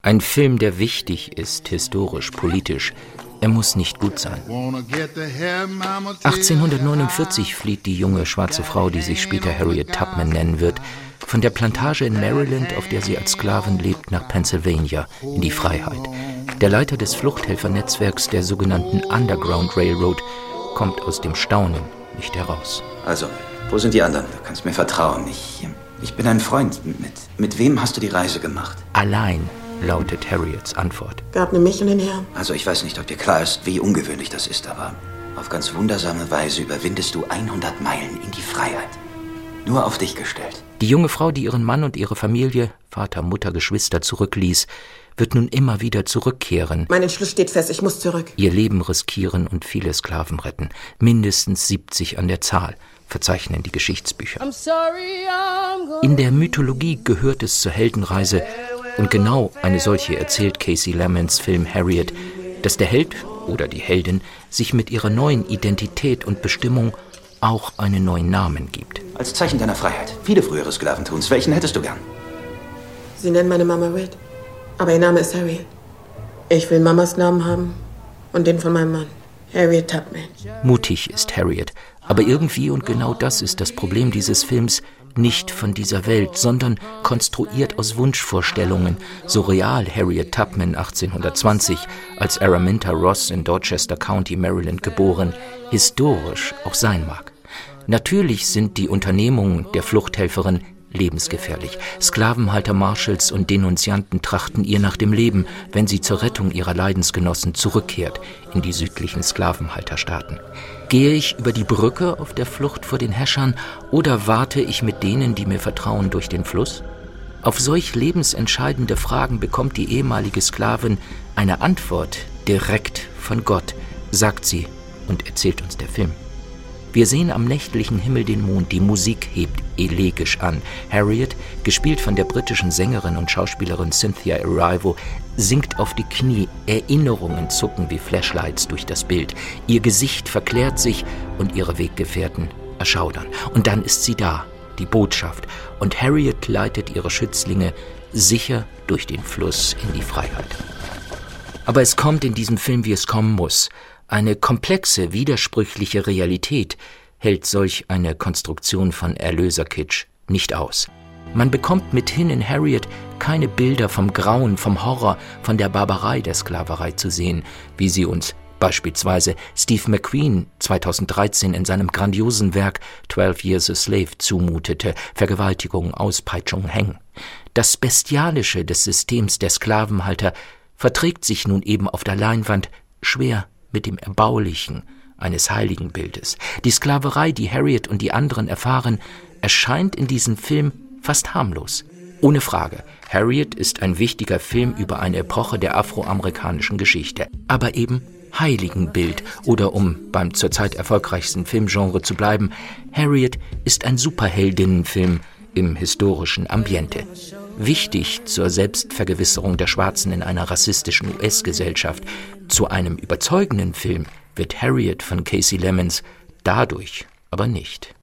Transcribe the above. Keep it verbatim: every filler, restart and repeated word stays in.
Ein Film, der wichtig ist, historisch, politisch. Er muss nicht gut sein. achtzehnhundertneunundvierzig flieht die junge schwarze Frau, die sich später Harriet Tubman nennen wird, von der Plantage in Maryland, auf der sie als Sklavin lebt, nach Pennsylvania, in die Freiheit. Der Leiter des Fluchthelfernetzwerks der sogenannten Underground Railroad kommt aus dem Staunen nicht heraus. Also, wo sind die anderen? Du kannst mir vertrauen. Ich, ich bin ein Freund. Mit, mit wem hast du die Reise gemacht? Allein, lautet Harriets Antwort. Gab nur mich und den Herrn. Also ich weiß nicht, ob dir klar ist, wie ungewöhnlich das ist, aber auf ganz wundersame Weise überwindest du hundert Meilen in die Freiheit. Nur auf dich gestellt. Die junge Frau, die ihren Mann und ihre Familie, Vater, Mutter, Geschwister zurückließ, wird nun immer wieder zurückkehren. Mein Entschluss steht fest, ich muss zurück. Ihr Leben riskieren und viele Sklaven retten. Mindestens siebzig an der Zahl, verzeichnen die Geschichtsbücher. I'm sorry, I'm In der Mythologie gehört es zur Heldenreise, und genau eine solche erzählt Kasi Lemons Film Harriet, dass der Held oder die Heldin sich mit ihrer neuen Identität und Bestimmung auch einen neuen Namen gibt. Als Zeichen deiner Freiheit. Viele frühere Sklaven tun's. Welchen hättest du gern? Sie nennen meine Mama Red, aber ihr Name ist Harriet. Ich will Mamas Namen haben und den von meinem Mann, Harriet Tubman. Mutig ist Harriet, aber irgendwie, und genau das ist das Problem dieses Films, nicht von dieser Welt, sondern konstruiert aus Wunschvorstellungen, so real Harriet Tubman achtzehnhundertzwanzig als Araminta Ross in Dorchester County, Maryland geboren, historisch auch sein mag. Natürlich sind die Unternehmungen der Fluchthelferin lebensgefährlich. Sklavenhalter Marshalls und Denunzianten trachten ihr nach dem Leben, wenn sie zur Rettung ihrer Leidensgenossen zurückkehrt in die südlichen Sklavenhalterstaaten. Gehe ich über die Brücke auf der Flucht vor den Herrschern oder warte ich mit denen, die mir vertrauen, durch den Fluss? Auf solch lebensentscheidende Fragen bekommt die ehemalige Sklavin eine Antwort direkt von Gott, sagt sie und erzählt uns der Film. Wir sehen am nächtlichen Himmel den Mond, die Musik hebt elegisch an. Harriet, gespielt von der britischen Sängerin und Schauspielerin Cynthia Erivo, sinkt auf die Knie, Erinnerungen zucken wie Flashlights durch das Bild. Ihr Gesicht verklärt sich und ihre Weggefährten erschaudern. Und dann ist sie da, die Botschaft, und Harriet leitet ihre Schützlinge sicher durch den Fluss in die Freiheit. Aber es kommt in diesem Film, wie es kommen muss. Eine komplexe, widersprüchliche Realität hält solch eine Konstruktion von Erlöserkitsch nicht aus. Man bekommt mithin in Harriet keine Bilder vom Grauen, vom Horror, von der Barbarei der Sklaverei zu sehen, wie sie uns beispielsweise Steve McQueen zweitausenddreizehn in seinem grandiosen Werk Twelve Years a Slave zumutete: Vergewaltigung, Auspeitschung, Hängen. Das Bestialische des Systems der Sklavenhalter verträgt sich nun eben auf der Leinwand schwer mit dem Erbaulichen eines Heiligenbildes. Die Sklaverei, die Harriet und die anderen erfahren, erscheint in diesem Film fast harmlos. Ohne Frage, Harriet ist ein wichtiger Film über eine Epoche der afroamerikanischen Geschichte. Aber eben Heiligenbild, oder um beim zurzeit erfolgreichsten Filmgenre zu bleiben, Harriet ist ein Superheldinnenfilm im historischen Ambiente. Wichtig zur Selbstvergewisserung der Schwarzen in einer rassistischen U S-Gesellschaft. Zu einem überzeugenden Film wird Harriet von Kasi Lemons dadurch aber nicht.